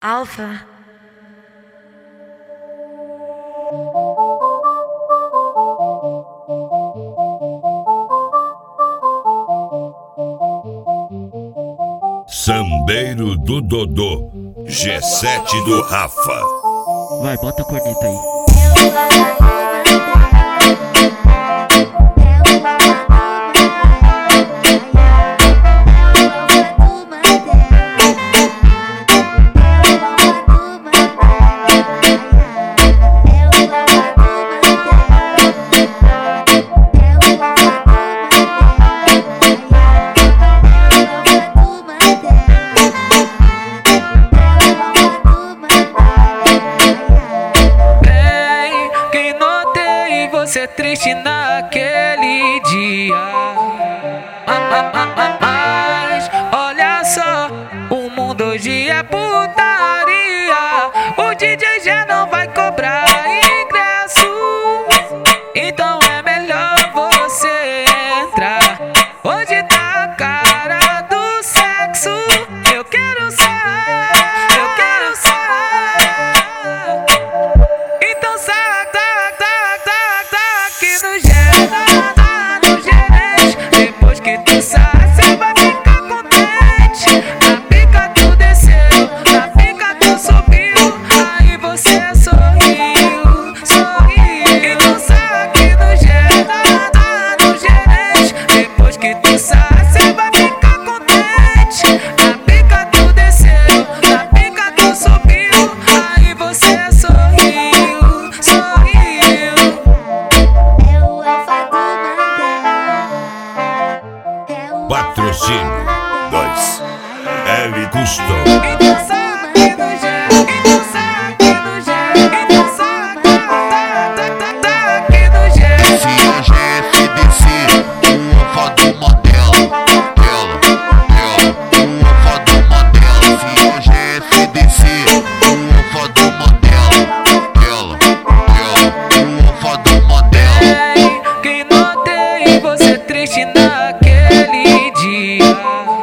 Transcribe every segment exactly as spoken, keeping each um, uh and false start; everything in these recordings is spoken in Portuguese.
Alpha. Sambeiro do Dodô, G sete do Rafa. Vai, bota a corneta aí. Ser triste naquele dia, mas olha só, o mundo hoje é putaria. O D J já não vai cobrar ingresso, então é melhor você entrar. Hoje tá a cara do sexo. Eu quero sair, eu quero sair. Então sai. No gerente, depois que tu sai, cê vai ficar contente. Na pica tu desceu, na pica tu subiu, aí você sorriu, sorriu. Então sai aqui no gerente, depois que tu sai, cê vai ficar contente. Na pica tu desceu, na pica tu subiu, aí você sorriu, sorriu. Patrocínio dois L Custom. Então sai aqui no gel, então sai aqui no gel, então sai aqui no gel. Se hoje é F D C, o alfa do Mandela, dela, dela, o alfa do Mandela. Se hoje é F D C, o alfa do Mandela, dela, dela, o alfa do Mandela. Que notei você triste naquele dia,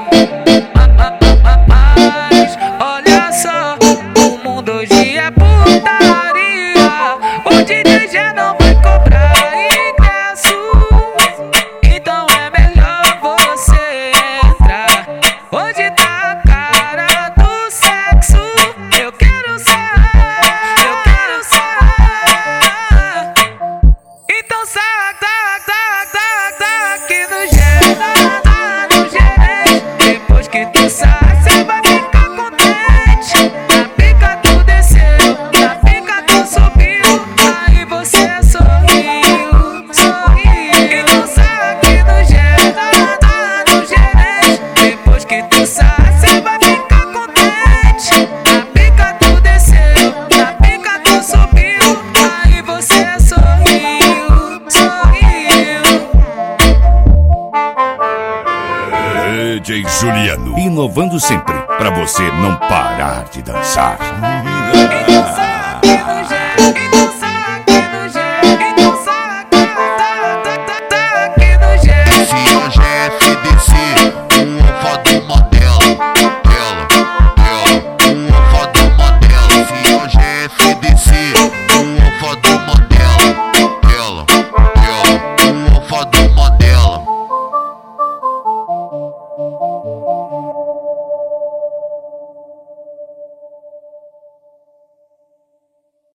mas olha só, o mundo hoje é putaria. O D J já não vai cobrar ingresso, então é melhor você entrar. Hoje tá a cara do sexo. Eu quero sair, eu quero sair. Então sai, sai, sai, sai, sai aqui no gerente, depois que tu sai, cê vai ficar contente. Na pica tu desceu, na pica tu subiu, aí você sorriu, sorriu. Então sai aqui no gerente, depois que tu sai, cê vai ficar contente. Na pica tu desceu, na pica tu subiu, aí você sorriu, sorriu. D J Juliano, inovando sempre, pra você não parar de dançar.